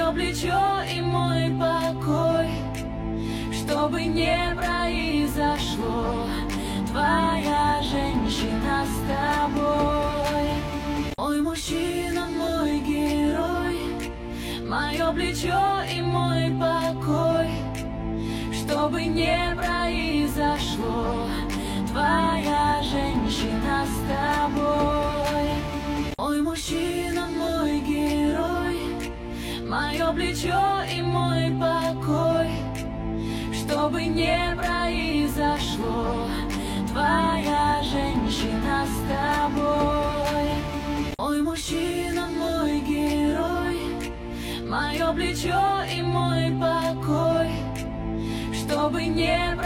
мое плечо и мой покой. Что бы ни произошло, твоя женщина с тобой. Мой мужчина, мой герой, мое плечо и мой покой. Что бы ни произошло, твоя женщина с тобой. Мой мужчина, мой герой, мое плечо и мой покой. Что бы ни произошло, твоя женщина с тобой. Мой мужчина, мой герой, мое плечо и мой покой. Что бы ни